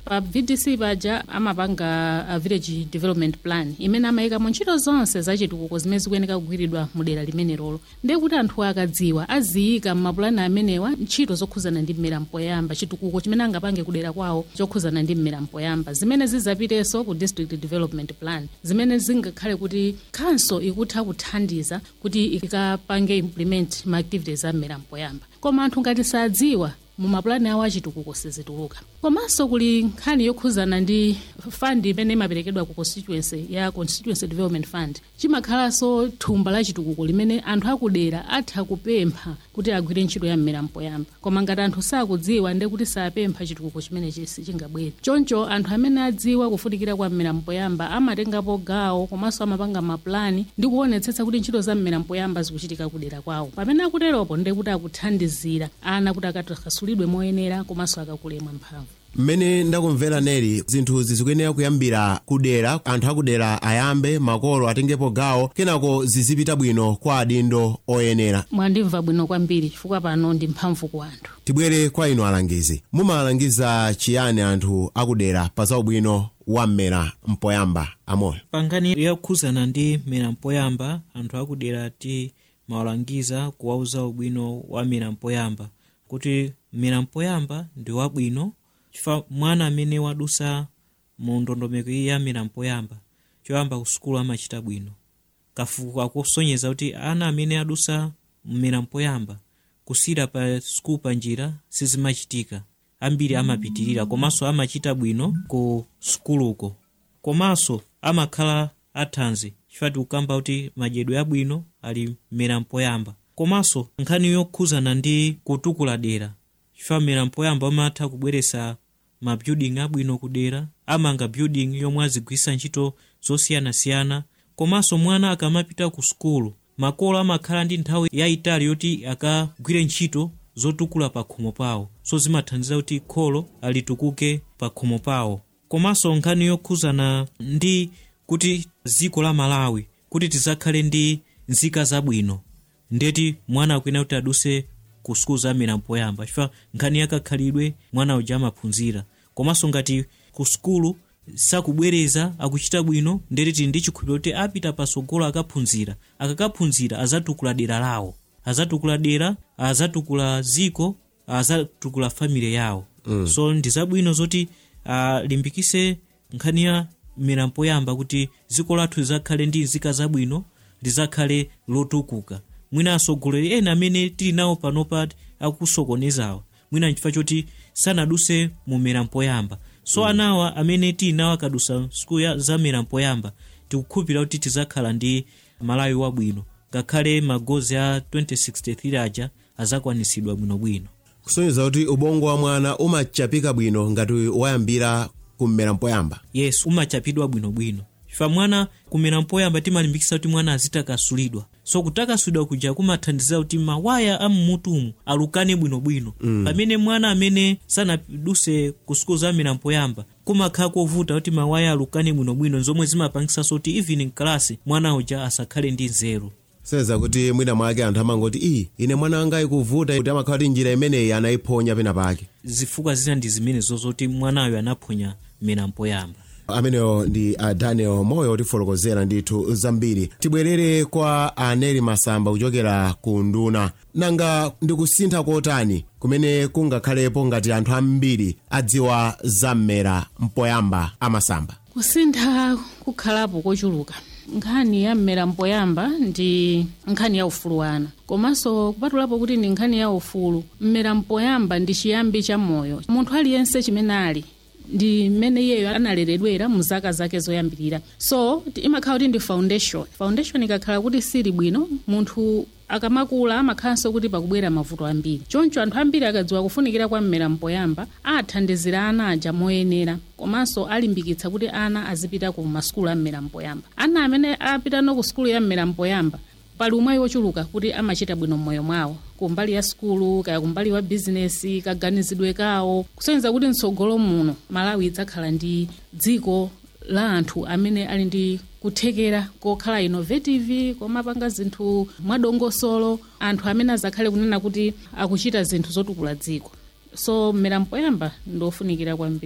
pa V D C paja amapanga a village development plan imene amayika mu ntchito zonse zachitukuko zimene zikuyeneka kugwiridwa mu dera limene lolo ndiye kuti anthu akadziwa aziyika m'mapulani amenewa ntchito zokhuzana ndi mmera mpoyamba chitukuko chimene angapange kudera kwawo chokhuzana ndi mmera mpoyamba zimene zizapitenso ku district development plan zimene zingakhale kuti council ikutha kuthandiza kuti ikapange implement ma activities a mmera mpoyamba koma anthu ngati sadziwa mu mapulani awo achitukuko sizituluka komanso kuli nkhani yokhuzana ndi fund imene imaperekedwa ku constituency ya constituency development fund chimakhalanso thumba la chitukuko limene anthu akudera atha kupempha kuti agwire ntchito ya mmera mpoyamba koma ngati anthu sakudziwa ndiye kuti sapempha chitukuko chimene chisi chingabwere choncho anthu amene adziwa kufunikira kwa mmera mpoyamba amatengapo gawo komanso amapanga mapulani ndi kuonetsetsa kuti ntchito za mmera mpoyamba zikuchitika kudera kwawo pamene akuteropo ndiye kuti akuthandizira ana kuti akatakasulidwe moyenera komanso akakulemwa mphamvu mmene ndakumvera neri zinthu zizikuyenera kuyambira kudera anthu akudera ayambe makolo atengepo gawo kenako zizipita bwino kwa adindo oyenera mwandimva bwino kwambiri chifukwa pano ndi mphamvu ku anthu tibwere kwa inu alangizi mumalangiza chiyani anthu akudera pa zaubwino wa mmera mpoyamba amoyo pangani yakukhuzana ndi mmera mpoyamba anthu akudera ti mawalangiza kuwauza ubwino wa mmera mpoyamba kuti mmera mpoyamba ndi wabwino chifukwa mwana amene wadusa mu ndondomeko ya mmera mpoyamba choyamba ku sukulu amachita bwino kafukufuku akusonyeza kuti ana amene adusa mmera mpoyamba kusira pa sukulu pa njira sizimachitika ambiri amapitirira komanso amachita bwino ku sukuluko komanso amakhala athanzi chifukwa tikukamba kuti madyedwe abwino ali mmera mpoyamba komanso nkhani yokhuzana ndi kutukula dera chifukwa mmera mpoyamba amatha kubweresa ma building abwino kudera amanga building yomwe azigwisa ntchito zosiyanasiyana komanso mwana akamapita ku sukulu makolo amakhala ndi nthawi yayitali yoti akagwire ntchito zotukula pa khomo pawo so zimathandiza kuti kholo alitukuke pa khomo pawo komanso nkhani yokhuzana ndi kuti dziko la Malawi kuti tizakhale ndi nzika zabwino ndeti mwana akuyenera kuti aduse ku sukulu za mmera mpoyamba chifukwa nkhani yakakhalidwe mwana uja amaphunzira komanso ngati ku sukulu sakubwereza akuchita bwino ndeti ndi chikhulupiriro kuti apita pasogolo akaphunzira akakaphunzira azatukula dera lawo azatukula dera azatukula ziko azatukula family yawo mm. so ndi zabwino zoti alimbikise nkhani ya mmera mpoyamba kuti ziko lathu lizakhale ndi nzika zabwino lizakhale lotukuka mwina asogoleri ena amene tili nawo panopa akusokonezawa mwina nchifukwa choti sanaduse mu mmera mpoyamba so mm. anawa amene tili nawo akadusa sukulu za mmera mpoyamba tikukhulupirira kuti tizakhala ndi Malawi wabwino ngakhale magozi a twenty sixty-three aja azakwanisidwa bwinobwino kusonyeza kuti ubongo wa mwana umachapika bwino ngati wayambira ku mmera mpoyamba yes umachapidwa bwinobwino chifukwa mwana ku mmera mpoyamba timalimbikisa kuti mwana azitakasulidwa so kutakasulidwa kuja kumathandiza kuti mawaya amumutumu alukane bwinobwino mm. pamene mwana amene sanaduse ku sukulu za mmera mpoyamba kumakhala kovuta kuti mawaya alukane bwinobwino zomwe zimapangisa kuti even in class mwana uja asakhale ndi nzeru seza kuti mwina mwake anthu amangoti ii ine mwana wanga ikuvuta kuti amakhala kuti njira imeneyi anayiphonya pena pake zifukwa zina ndi zimene zozoti mwanayo anaphonya mmera mpoyamba ameneyo ndi uh, Daniel Moyo tifotokozera ndithu zambiri tibwerere kwa Aneli Masamba kuchokera ku nduna nanga ndikusintha kotani kumene kungakhalepo ngati anthu ambiri adziwa za mmera mpoyamba amasamba kusintha kukhalapo kochuluka nkhani ya mmera mpoyamba ndi nkhani ya ufulu wana komanso kupatulapo kuti ndi nkhani ya ufulu mmera mpoyamba ndi chiyambi cha moyo munthu aliyense chimene ali ndi mmene iyeyo analeredwera mu zaka zake zoyambirira so imakhala kuti ndi foundation foundation ikakhala kuti sili bwino munthu akamakula amakhalanso kuti pakubwera mavuto ambiri choncho anthu ambiri akadziwa kufunikira kwa mmera mpoyamba athandizira ana aja moyenera komanso alimbikitsa kuti ana azipita ku masukulu a mmera mpoyamba ana amene apita no ku sukulu ya mmera mpoyamba pali umwayi wochuluka kuti amachita bwino mmoyo mwawo kumbali ya sukulu kaya kumbali wa bizinesi kaganizidwe kawo kusonyeza kuti mtsogolo muno Malawi idzakhala ndi dziko la anthu amene ali ndi kuthekera kokhala innovative komapanga zinthu mwadongosolo anthu amene azakhale kunena kuti akuchita zinthu zotukula dziko so mmera mpoyamba ndofunikira kwambiri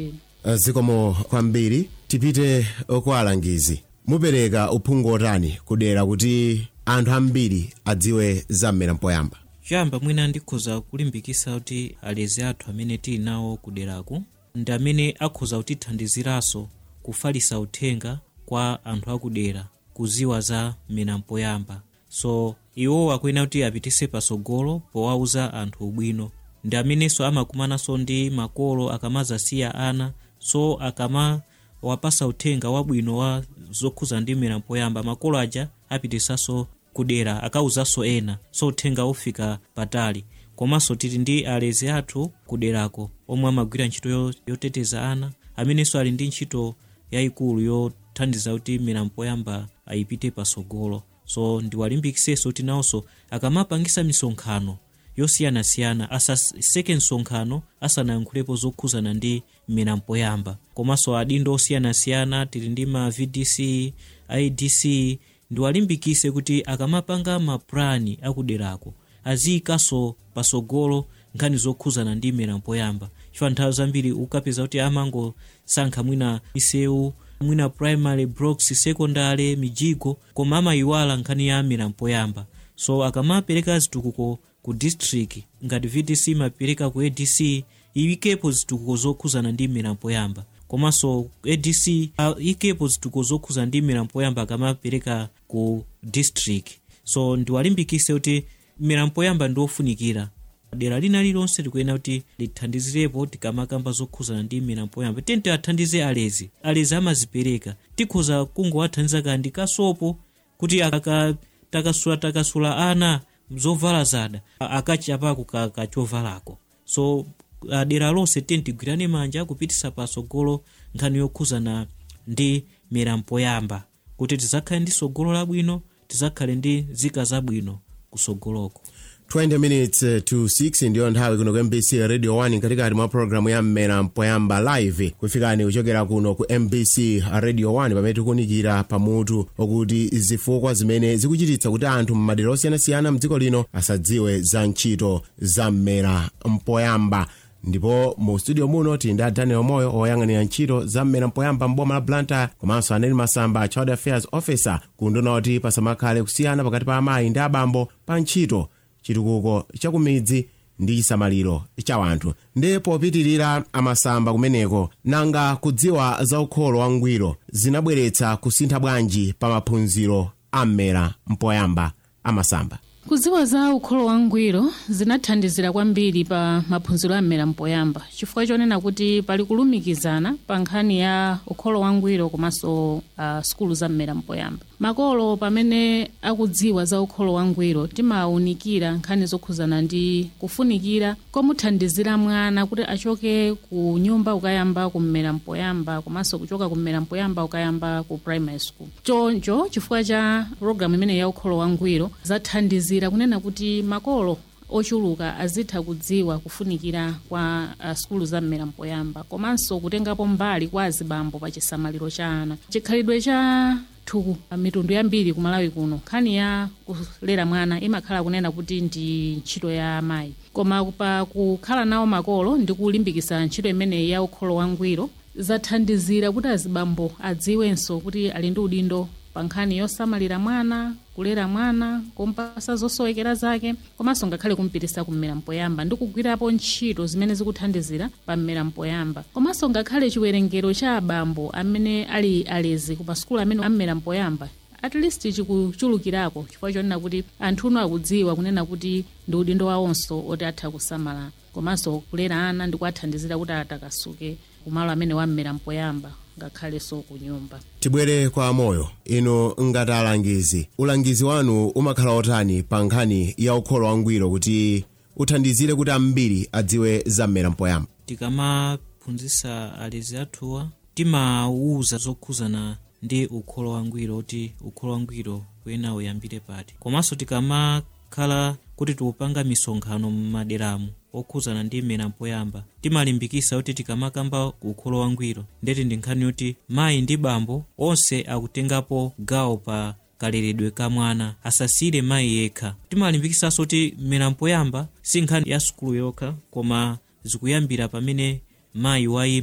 zikomo kwambiri. Tipite kwa alangizi. Mupereka uphungu otani kudera kuti anthu ambiri adziwe za mmera mpoyamba? Chamba mwina ndikhoza kulimbikisa kuti alezi athu amene tili nawo kuderaku ndi amene akhoza kutithandiziraso kufalisa uthenga kwa anthu akudera kuziwa za mmera mpoyamba. So iwo akwena kuti apitise pasogolo powauza anthu ubwino. Ndi amenenso amakumananso ndi makolo akamazasiya ana, so akama wapasa uthenga wabwino wa zokhuza ndi mmera mpoyamba, makolo aja apitisaso kudera akauzaso ena, so uthenga ufika patali. Komanso tili ndi alezi athu kuderako omwe amagwira ntchito yoteteza ana, amenenso ali ndi ntchito yayikulu yothandiza kuti mmera mpoyamba ayipite pasogolo. So ndiwalimbikiseso kuti nawonso akamapangisa misonkhano yosiyanasiyana asaseke msonkhano asanayankhulepo zokhuzana ndi mmera mpoyamba. Komanso adindo osiyanasiyana tili ndi ma V D C, I D C, ndiwalimbikise kuti akamapanga maplani akuderako aziyikaso pasogolo nkhani zokhuzana ndi mmera mpoyamba. Chifukwa nthawi zambiri ukapeza kuti amango sankha mwina misewu, mwina primary blocks, secondary, mijigo, koma amayiwala nkhani ya mmera mpoyamba. So akamapereka zitukuko ku district ngati V D C mapereka ku A D C, iwikepo zitukuko zokhuzana ndi mmera mpoyamba. Komanso A D C uh, ikepo zitukuko zokhuzana ndi mmera mpoyamba akamapereka ku district. So ndiwalimbikise kuti mmera mpoyamba ndiofunikira. Dera lina lilonse likuyenera kuti lithandizirepo tikamakamba zokhuzana ndi mmera mpoyamba. Tente athandize alezi. Alezi amazipereka. Tikhoza kungowathandiza kandi kasopo kuti akatakasula takasula ana zovala zada akachapako kachovalako. So dera lonse tente tigwirane manja kupitisa pasogolo nkhani yokhuzana ndi mmera mpoyamba kuti tizakhale ndi sogolo labwino, tizakhale ndi zika zabwino kusogoloko. twenty minutes to six ndiyo nthawi kuno ku M B C Radio one katikati mwa programu ya mmera mpoyamba live kufikani kuchokera kuno ku M B C Radio one pamene tikunikira pamutu okuti zifukwa zimene zikuchititsa kuti anthu m'madera osiyanasiyana mdziko lino asadziwe za ntchito za mmera mpoyamba. Ndipo mu studio muno tili ndi Daniel Moyo oyang'anira ntchito za mmera mpoyamba m'boma la Blantyre, komanso Aneli Masamba Child Affairs Officer kunduna kuti pasamakhale kusiyana pakati pa amayi ndi abambo pa ntchito chitukuko chakumidzi ndi chisamaliro cha wanthu. Ndipo popitirira amasamba kumeneko, nanga kudziwa za ukholo wangwiro zinabweretsa kusintha bwanji pa maphunziro a mmera mpoyamba amasamba? Kudziwa za ukholo wangwiro zinathandizira kwambiri pa maphunziro a mmera mpoyamba, chifukwa chonena kuti pali kulumikizana pa nkhani ya ukholo wangwiro komanso uh, skulu za mmera mpoyamba. Makolo pamene akudziwa za ukholo wangwiro timawunikira nkhani zokhuzana ndi kufunikira komuthandizira mwana kuti achoke ku nyumba ukayamba ku mmera mpoyamba, komanso kuchoka ku mmera mpoyamba ukayamba ku primary school. Choncho chifukwa cha program imene ya ukholo wangwiro zathandizira kunena kuti makolo ochuluka azitha kudziwa kufunikira kwa uh, skulu za mmera mpoyamba, komanso kutengapo mbali kwa azibambo pa chisamaliro cha ana. Chikhalidwe cha thuku mitundu yambiri kumalawi kuno nkhani ya kulera mwana imakhala kunena kuti ndi ntchito ya amayi, koma pa kukhala nawo makolo ndi kulimbikisa ntchito imene ya ukholo wangwiro zathandizira kuti azibambo adziwenso kuti ali ndi udindo pa nkhani yosamalira mwana, kulera mwana, kumpasa zosowekera zake, komanso ngakhale kumpitisa ku mmera mpoyamba ndi kugwirapo ntchito zimene zikuthandizira pa mmera mpoyamba. Komanso ngakhale chiwerengero cha abambo amene ali alezi ku masukulu amene ammera mpoyamba at least chikuchulukirako, chifukwa chonena kuti anthuno akudziwa kunena kuti ndi udindo wawonso oti atha kusamala komanso kulera ana ndi kuwathandizira kuti atakasuke kumalo amene wammera mpoyamba ngakhale so ku nyumba. Tibwere kwa Moyo, ino ngati alangizi, ulangizi wanu umakhala otani pa nkhani ya ukholo wangwiro kuti uthandizire kuti ambiri adziwe za mmera mpoyamba? Tikamaphunzitsa alezi athuwa timawuza zokhuzana ndi ukholo wangwiro kuti ukholo wangwiro kwena uyambire pati. Komanso tikamakhala kuti tikupanga misonkhano m'maderamu okhuzana ndi mmera mpoyamba timalimbikisa kuti tikamakamba ukholo wangwiro ndeti ndi nkhani yoti mayi ndi bambo onse akutengapo gawo pa kaleredwe ka mwana, asasire mayi yekha. Timalimbikisanso kuti mmera mpoyamba si nkhani ya sukulu yokha, koma zikuyambira pamene mayi wayima.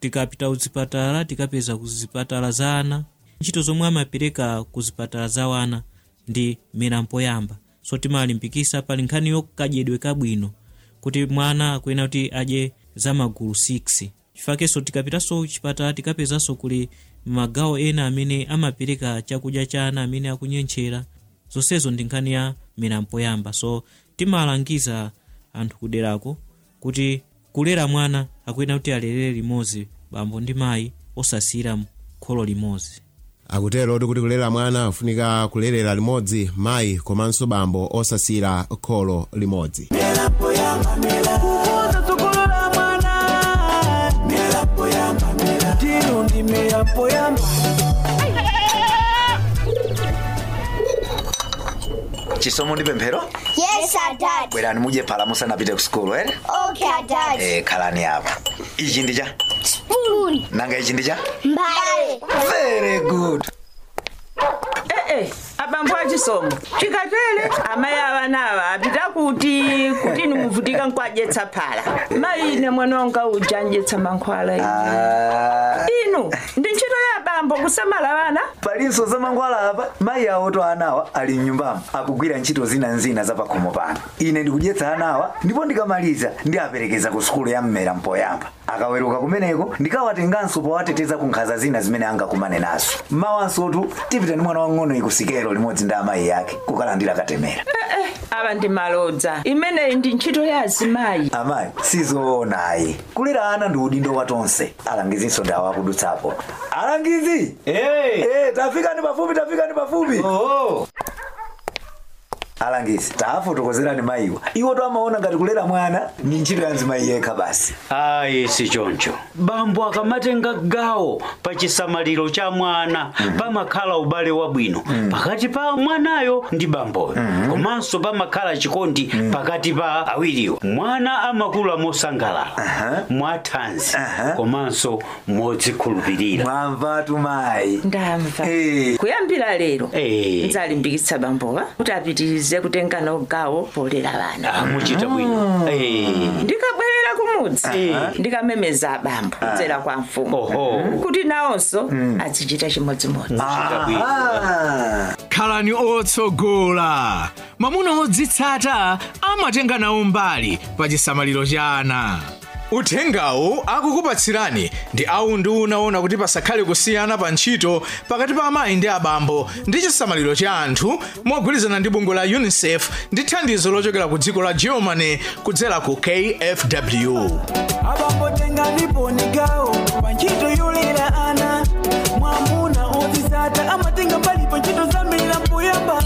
tikapita kuzipatala tikapeza kuzipatala za ana ntchito zomwe amapereka kuzipatala za wana ndi mmera mpoyamba. So timalimbikisa pali nkhani yokadyedwe kabwino kuti mwana akuyenera kuti adye za magulu six. Chifakenso tikapitanso chipatala tikapezanso kuli magawo ena amene amapereka chakudya cha ana amene akunyentchera. Zonsezo ndi nkhani ya mmera mpoyamba. So timalangiza anthu kuderako kuti kulera mwana akuyenera kuti alelere limodzi bambo ndi mayi osasiyira kholo limodzi. Akutero kuti kulera mwana afunika kulerera limodzi mayi komanso bambo osasiyira kholo limodzi. Mmera mpoyamba mmera kukuza tsogolo la mwana. Mmera mpoyamba mmera tiro ndi mmera mpoyamba. Chisomo ndi pemphero? Yes, Dad. Bwerani muje phala musanapite ku school eh? Okay, Dad. Eh, khalani apa. Ichi ndi cha? Spoon. Nanga ichi ndi cha? Mbale. Very good. Eh eh abambo achisomo chikatele amayi avanawa apita kuti kuti nimuvutika nkwadyetsa phala mayi ne mwana wanga ujanjetsa mankhwala Ah. inu ndi ntchito ya bambo kusamala vana Palinso za mankhwala apa mayi awo to anawa ali mnyumbamo akugwira ntchito zina nzina za pakhomo pano. Ine ndikudyetsa anawa ndipo ndikamaliza ndi aperekeza ku skulu ya mmera mpoyamba. Akaweruka kumeneko ndikawatenganso powateteza ku nkhanza zina zimene angakumane nazo. Mawansotu tipita ndi mwana wang'ono ikusikelo limodzi ndi amayi yake kukalandira katemera. eh eh ava ndi malodza imeneyi ndi ntchito ya azimayi. Amayi sizoonayi kulera ana ndi udindo wa tonse. Alangizinso ndawo akudutsapo. Alangizi Hey. eh tafika ni pafupi tafika ni pafupi. Oh. Alangizi tafotokozerani mayiwa iwo to amaona ngati kulera mwana ni ntchito ya azimayi yekha basi. Ayi si choncho. Bambo akamatenga gawo pa chisamaliro cha mwana pamakhala ubale wabwino pakati pa mwanayo ndi bamboyo. Komanso pamakhala chikondi pakati pa awiriwo. Mwana amakula mosangalala mwathanzi komanso modzikhulupirira. Mwamvatu mayi. Ndamva. Eh. Kuyambira lero Eh. nzalimbikitsa bambowa kuti apitirize kutenga nawo gawo polera vana. Amuchita bwino. Eh. Ndikabwerera kumudzi ndikamemeza abambo kudzera kwa mfumu Oho. kuti nawonso azichita chimodzimodzi. Ah. khalani otsogola mamuna odzitsata amatenga nawo mbali pa chisamaliro cha ana. Uthengawu akukupatsirani ndi awu ndi unaona kuti pasakhale kusiyana pa ntchito pakati pa amayi ndi abambo ndi chisamaliro cha anthu mogwirizana ndi bungwe la UNICEF ndi thandizo lochokera ku dziko la Germany kudzera ku K F W. Abambo tengani poni gawo pa ntchito yolera ana. Mwamuna odzitsata amatenga mbali pa ntchito za mmera mpoyamba.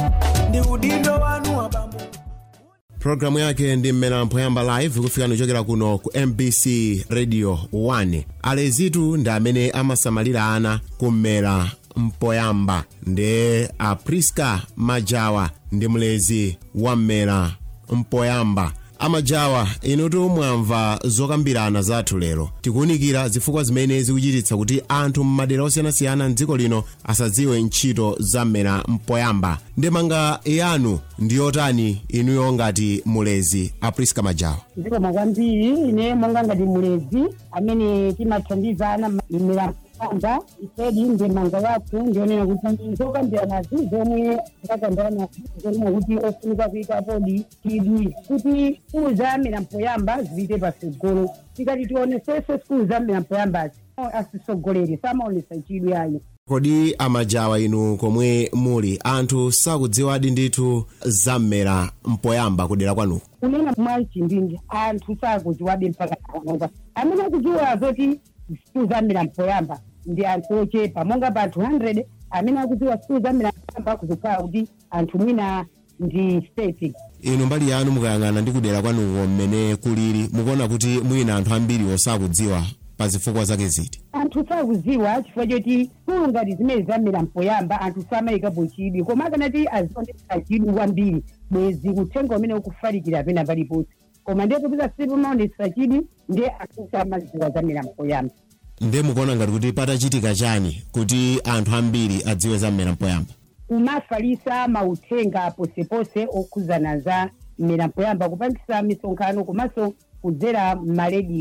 Ndi udindo wanu abambo. Programu yake ndi mmera mpoyamba live kufika kuchokera kuno ku M B C Radio one. Alezitu ndi amene amasamalira ana kummera mpoyamba ndi a Priska Majawa ndi mlezi wa mmera mpoyamba. Amajawa inutu mwamva zokambirana zathu lero tikuunikira zifukwa zimene zikuchititsa kuti anthu m'madera osiyanasiyana m'dziko lino asadziwe ntchito za mmera mpoyamba. Ndemanga yanu ndiyotani inuyo ngati mulezi a Priska Majawa? Ndikoma kwambiri ine monga ngati mulezi amene timathandiza ana mmera mpoyamba isedi ndemanga yathu ndionena kuti zokambirana zomwe takambirana zomwe kuti ofunika kuika podi tidwi kuti skulu za mmera mpoyamba zipite patsogolo. Tikati tionesese skulu za mmera mpoyambazi asisogolere samaonesa chidwi ayi. Kodi Amajawa inu komwe muli anthu sakudziwadi ndithu za mmera mpoyamba kudera kwanu? Kunena mwa chimbingi anthu sakudziwadi mpaka anopa amene akudziwa zoti skulu za mmera mpoyamba ndi anthu ochepa monga pa anthu one hundred amene akudziwa skulu za mmera mpoyamba kuzikhala kuti anthu mwina ndi thirty. Inu mbali yanu mukayang'ana ndi kudera kwanuko mmene kuliri mukuona kuti mwina anthu ambiri osakudziwa pa zifukwa zake ziti? Anthu sakudziwa chifukwa choti skulu ngati zimene za mmera mpoyamba anthu samayikapo chidwi koma akanati azionesa chidwi kwambiri bwezi uthenga umene ukufalikira pena paliponse koma ndiye kupita sipomaonesa chidwi ndiye anthu samadziwa za mmera mpoyamba. Ndiye mukuona ngati kuti patachitika chani kuti anthu ambiri adziwe za mmera mpoyamba? Kumafalisa mauthenga posepose okhuzana za mmera mpoyamba kupangisa misonkhano komanso kudzera m'marediyo.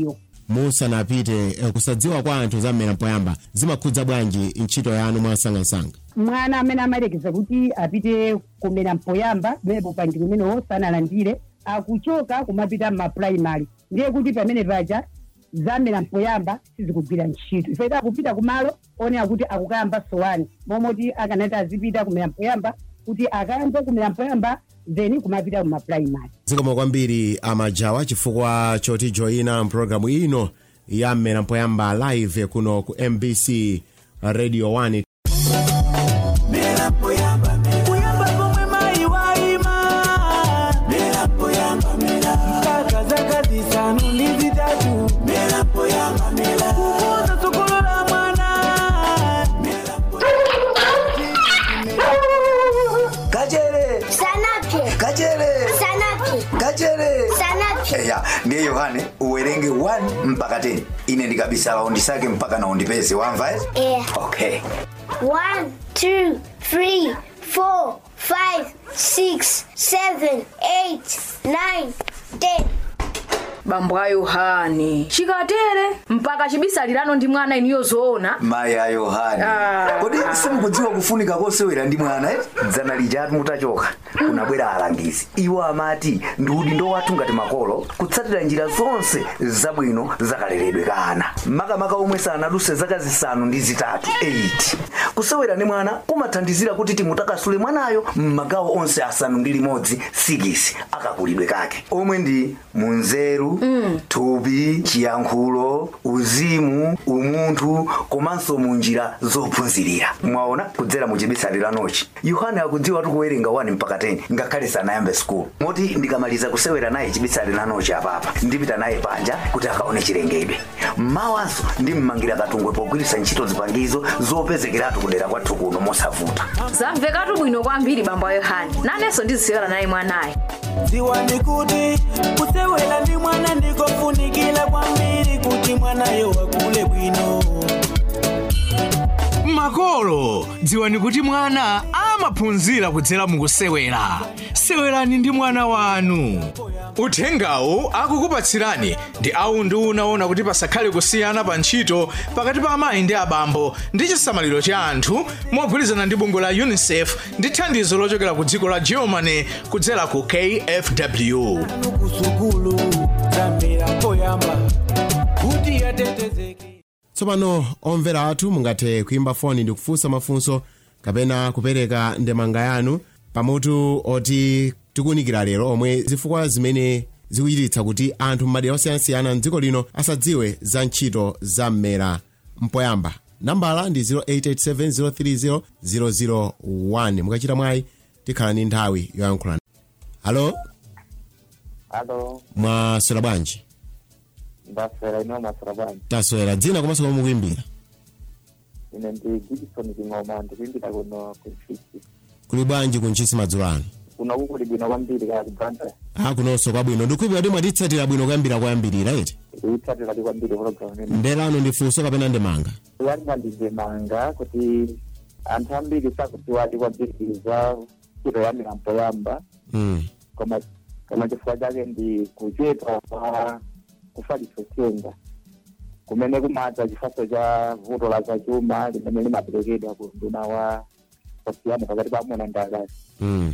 musanapite eh, kusadziwa kwa anthu za mmera mpoyamba zimakhudza bwanji ntchito yanu mwasangasanga? Mwana amene amalekeza kuti apite kumera mpoyamba mepo panji kumenewo sanalandire akuchoka kumapita ma primary, ndiye kuti pamene paja zamera mpoyamba sizikugwira ntchito. Ife akupita kumalo onera kuti akukayamba sowani momoti akanati azipita kumera mpoyamba kuti akayambe kumera mpoyamba then kumapita kuma primary. Zikomo kwambiri Amajawa chifukwa choti joina mpulogalamu ino ya mmera mpoyamba live kuno ku M B C Radio one. Mera mpoyamba mpoyamba pomwe mai waima. Mera mpoyamba mera mpaka zaka zisanu ndi zitatu. Mera mpoyamba mera kukuza sokolo la mwana. Mera Kajere Sanapi. Kajere Sanapi. Kajere Sanapi. Eya, ndiye Yohane uwerenge one mpaka ten. Ine ndikabisa laundi sake mpaka na undipese wamva eh? Yeah. Okay. One, two, three, four, five, six, seven, eight, nine, ten. Bambo a Yohane chikatere mpaka chibisalirano ndi mwana iniyo zoona. Maya Yohane Ah. kodi simukudziwa kufunika kosewera ndi mwana eh? Dzana lijatu mutachoka kunabwera alangizi iwo amati ndudi ndo wathu ngati makolo kutsatira njira zonse zabwino zakaleredwe kana makamaka omwe sanaduse zaka zisanu ndi zitatu eight. Kusewera ndi mwana kumathandizira kuti timutakasule mwanayo mmagawo onse asanu ndi limodzi six akakulidwe kake omwe ndi munzeru, mm. thupi, chiyankhulo, uzimu, umunthu komanso munjira zophunzirira. Mwaona kudzera mu chibisaliranochi Yohane akudziwa kuwerenga one mpaka ten ngakhale sanayambe school. Moti ndikamaliza kusewera naye chibisaliranochi apapa ndipita naye panja kuti akaone chilengedwe. Mawanso ndimmangira katungwe pogwiritsa ntchito zipangizo zopezekeratu kudera kwathu kuno mosavuta. Zamvekatu bwino kwambiri bambo a Yohane. Nanenso ndizisewera naye mwanayo. Ziwani kuti kusewera ndi mwana ndikofunikira kwambiri kuti mwanayo akule bwino. Makolo, dziwani kuti mwana amaphunzira kudzera mukusewera. Sewerani ndi mwana wanu. Uthengawu akukupatsirani ndi aundu unaona kuti pasakhale kusiyana pa ntchito pakati pa amayi ndi abambo ndi chisamaliro cha anthu mogwirizana ndi bungwe la UNICEF ndi thandizo lochokera ku dziko la Germany kudzera ku K F W. Kusukulu zamera mpoyamba kuti yatetezeke. Tsopano omvera athu mungathe kuimba foni ndi kufunsa mafunso kapena kupereka ndemanga yanu pamutu oti tikunikira lero omwe zifukwa zimene zikuchititsa kuti anthu m'madera osiyanasiyana mdziko lino asadziwe za ntchito za mmera mpoyamba. Nambala ndi zero eight eight seven zero three zero zero zero one. Mukachita mwayi tikhala ni nthawi yoyankhulana. Halo? Halo. Mwaswera bwanji? Ndaswera ino mwaswera bwanji. Taswera. Dzina komanso komwe mukuimbira? Ine ndi Gibson Kingoma ndikuimbira kuno kunchisi. Kuli bwanji kunchisi madzulo ano? Kuno kuli bwino kwambiri kaya kubanda. Ah, kunonso kwabwino. Ndikuimbira kuti mwatitsatira bwino kuyambira kuyambirira eti? Itsatira kwambiri program ino. Ndelano ndifunso kapena ndemanga? Yanga ndemanga kuti anthu ambiri sakudziwa kwambiri za ntchito ya mmera mpoyamba. Mm. Koma koma chifukwa chake ndi kuchepa kwa kufalitsa uthenga kumene kumadza chifatso cha vuto la zachuma limene limaperekedwa ku nduna wa kusiyana pakati pa amuna ndi akazi. Mm.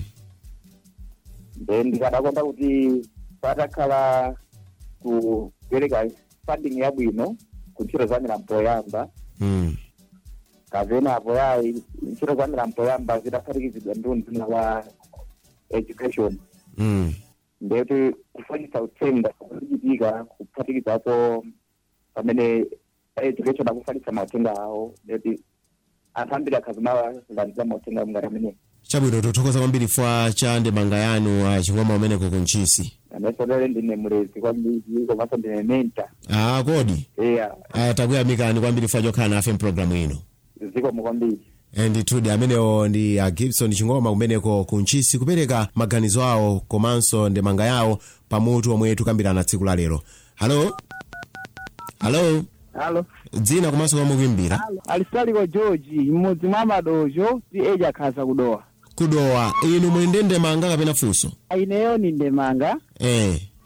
Then ndikadakonda kuti patakhala kupereka funding yabwino ku ntchito za mmera mpoyamba. Mm. Kapena apo yayi ntchito za mmera mpoyamba zidaphatikizidwa ndi nduna wa education. Mm. Ndeti kufanyisa uthenga kuchitika kuphatikizapo pamene education akufalitsa mauthenga awo ndeti anthu ambiri akhazima kulandira mauthenga ngati amene. Chabwino tothokoza kwambiri fwa cha ndemanga yanu achingoma umeneko kunchisi. Aneso lero ndine mulezi kwambiri komanso ndine mentor. Ah, kodi? Yeah. Ah, takuyamikani kwambiri fwa chokhala nafe mpulogalamu ino. Zikomo kwambiri. And tudi amenewo ndi uh, Gibson Chingoma kumeneko kunchisi kupereka maganizo awo komanso ndemanga yawo pamutu omwe tukambirana tsiku la lero. Halo? Halo? Halo. Dzina komanso komwe mukuimbira? Alisaliko George mmodzi mwa madojo si eja khaza kudowa. Kudowa inu muli ndi ndemanga kapena funso? Ineyo ni ndemanga. Eh.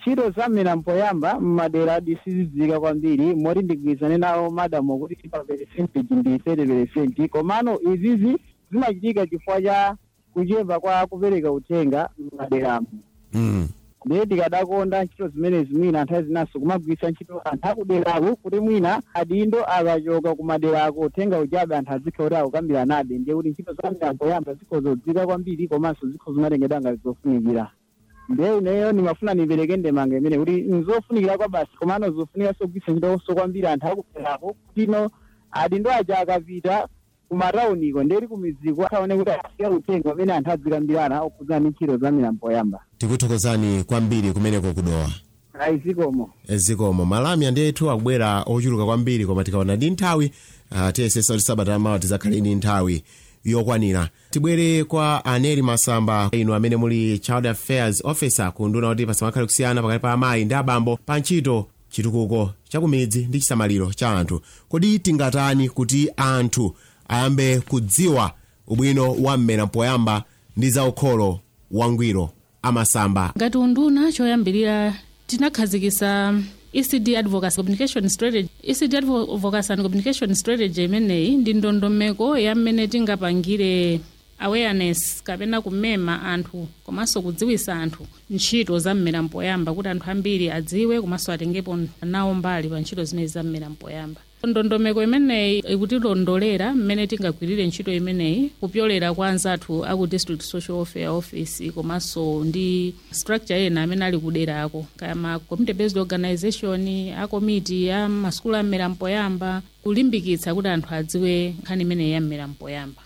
ntchito za mmera mpoyamba mmadera disizizika kwambiri moti ndigwirizane nawo madamu kuti pa percentage ndi thirty percent komano izizi zimachitika chifukwa cha kuchepa kwa kupereka uthenga m'maderamo. Mm. Ndiye tikadakonda ntchito zimenezi mwina anthu azinaso kumagwiritsa ntchito anthu akuderako kuti mwina adindo akachoka kumaderako uthenga uchabe anthu azikha kuti akukambira nabe ndiye kuti ntchito za mmera mpoyamba zikhozodziwika kwambiri komanso zikho zimatengedwa ngati zofunikira. Ndiye ineyo nimafuna nipereke ndemanga imene kuti nzofunikira kwa basi komano zofunika sogwiritsa ntchito so kwambiri anthu akuderako kuti ino adindo aja akapita kumatauniko nderi kumiziko aone kuti asiya uthenga umene anthu adzikambirana okhudzana ntchito za mmera mpoyamba. Tikuthokozani kwambiri kumeneko kudowa. Ayi zikomo. Ezikomo malami andethu akubwera ochuluka kwambiri koma tikaona ndi nthawi uh, tiyesesa kuti sabata amawa tizakhale ndi nthawi yokwanira. Tibwere kwa Aneli Masamba inu amene muli Child Affairs Officer kunduna kuti pasamakhale kusiyana pakati pa amayi ndi abambo pa ntchito chitukuko chakumidzi ndi chisamaliro cha anthu. Kodi tingatani kuti anthu ayambe kudziwa ubwino wa mmera mpoyamba ndi za ukholo wangwiro amasamba? Ngati unduna choyambirira tinakhazikisa E C D Advocacy Communication Strategy. E C D Advocacy and Communication Strategy imeneyi ndi ndondomeko yamene tingapangire awareness kapena kumema anthu komanso kudziwisa anthu ntchito za mmera mpoyamba kuti anthu ambiri adziwe komanso atengepo nawo mbali pa ntchito zimene za mmera mpoyamba. Ndondomeko imeneyi ikutilondolera mmene tingagwirire ntchito imeneyi kupyolera kwa anzathu aku District Social Welfare Office komanso ndi structure ena amene ali kuderako kama community based organization, a committee ya masukulu a mmera mpoyamba kulimbikitsa kuti anthu adziwe nkhani imeneyi ya mmera mpoyamba.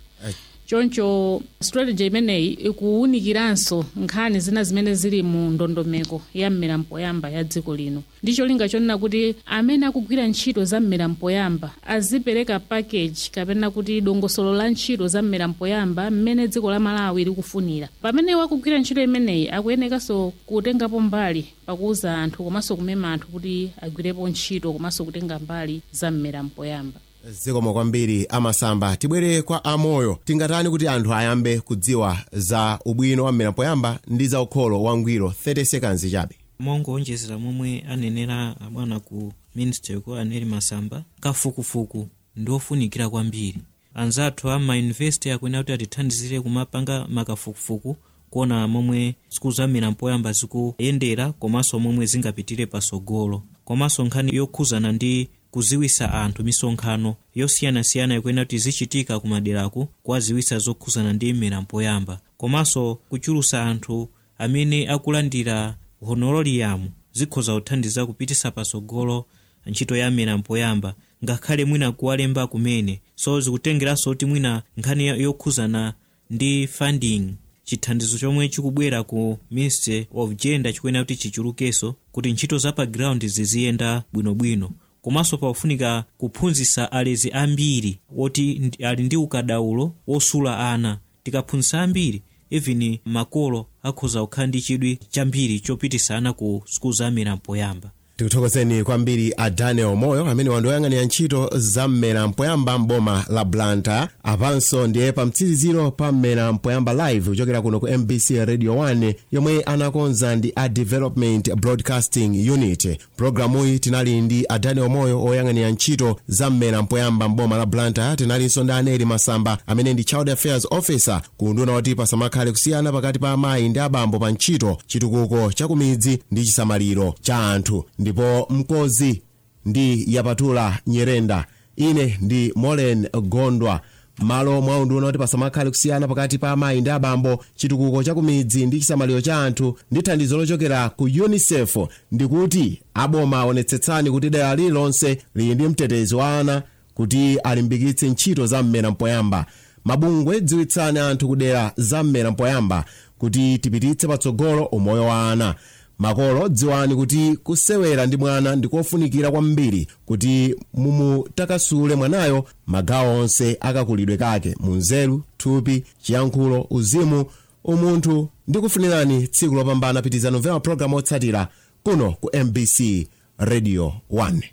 Choncho strategy imeneyi ikuwunikiranso nkhani zina zimene zili mu ndondomeko ya mmera mpoyamba ya dziko lino. Ndicho linga chonena kuti amene akugwira ntchito za mmera mpoyamba azipereka package kapena kuti dongosolo la ntchito za mmera mpoyamba mmene dziko la Malawi likufunira. Pamene wakugwira ntchito imeneyi akuyenekanso kutengapo mbali pakuuza anthu komanso kumema anthu kuti agwirepo ntchito komanso kutenga mbali za mmera mpoyamba. Zikomo kwambiri amasamba. Tibwere kwa amoyo. Tingatani kuti anthu ayambe kudziwa za ubwino wa mmera mpoyamba ndi za ukholo wangwiro? thirty seconds chabe. Mongo onjezera momwe anenera abwana ku ministry ko Aneli Masamba, kafukufuku ndofunikira kwambiri. Anzathu ama university akwena kuti atithandizire kumapanga makafukufuku kuona momwe sikulu za mmera mpoyamba zikuyendera komanso momwe zingapitire pasogolo. Komanso nkhani yokhuzana ndi kuziwisa anthu misonkhano yosiyanasiyana ikwena kuti zichitika kumaderaku kwaziwisa zokhuzana ndi mmera mpoyamba. Komanso kuchulusa anthu amene akulandira honorarium zikhoza kuthandiza kupitisa pasogolo ntchito ya mmera mpoyamba ngakhale mwina kuwalemba kumene. So zikutengeranso kuti mwina nkhani yokhuzana ndi funding chithandizo chomwe chikubwera ku Ministry of Gender chikwena kuti chichulukeso kuti ntchito za pa ground ziziyenda bwinobwino. Komanso paufunika kuphunzitsa alezi ambiri woti ali ndi ukadaulo wosula ana. Tikaphunzitsa ambiri even makolo akhoza kukhala ndi chidwi chambiri chopitisa ana ku skulu za mmera mpoyamba. Tikuthokozeni kwambiri a Daniel Moyo amene wandoyang'anira ntchito za mmera mpoyamba mboma la Blantyre. Apanso ndiye pa mtsiziziro pa mmera mpoyamba live kuchokera kuno ku M B C Radio one yomwe anakonza ndi a Development Broadcasting Unit. Programu iyi tinali ndi a Daniel Moyo oyang'anira ntchito za mmera mpoyamba mboma la Blantyre. Tinalinso ndi Aneli Masamba amene ndi Child Affairs Officer kunduna kuti pasamakhale kusiyana pakati pa amayi ndi abambo pa ntchito chitukuko chakumidzi ndi chisamaliro cha anthu. Ndipo mkozi ndi Yapatula Nyerenda. Ine ndi Molen Gondwa. Malo mwaunduna kuti pasamakhale kusiyana pakati pa amayi ndi abambo chitukuko chakumidzi ndi chisamaliro cha anthu ndi thandizo lochokera ku UNICEF ndikuti aboma aonetsetsani kuti dera lililonse lili ndi mtetezi wa ana kuti alimbikitse ntchito za mmera mpoyamba. Mabungwe dziwitsani anthu kudera za mmera mpoyamba kuti tipititse patsogolo umoyo wa ana. Makolo dziwani kuti kusewera ndi mwana ndikofunikira kwambiri kuti mumutakasule mwanayo magawo onse akakulidwe kake munzeru, thupi, chiyankhulo, uzimu, umunthu. Ndikufunirani tsiku lopambana. Pitizani kumvera program otsatira kuno ku M B C Radio one.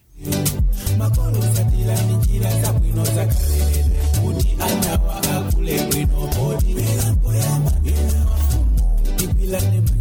Makolo satira njira za bwino za kalele kuti ana wa akule bwino bodi mmera mpoyamba ipila